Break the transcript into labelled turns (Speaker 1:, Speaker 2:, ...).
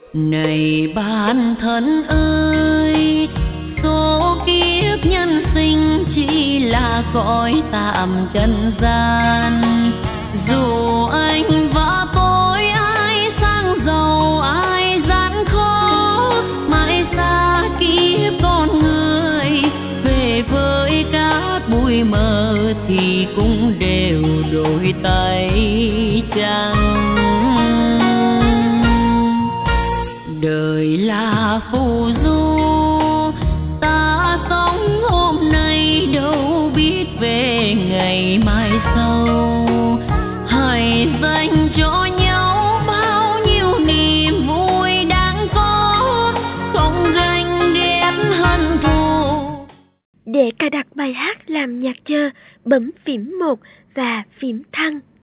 Speaker 1: Này bạn thân ơi, số kiếp nhân sinh chỉ là cõi tạm trần gian. Dù anh và tôi ai sang giàu ai gian khó, mãi xa kiếp con người, về với cát bụi mờ thì cũng đều đổi tay trắng. Đời là phù du, ta sống hôm nay đâu biết về ngày mai sau. Hãy dành cho nhau bao nhiêu niềm vui đáng có, không ganh ghét hận thù.
Speaker 2: Để cài đặt bài hát làm nhạc chờ, bấm phím 1 và phím thăng.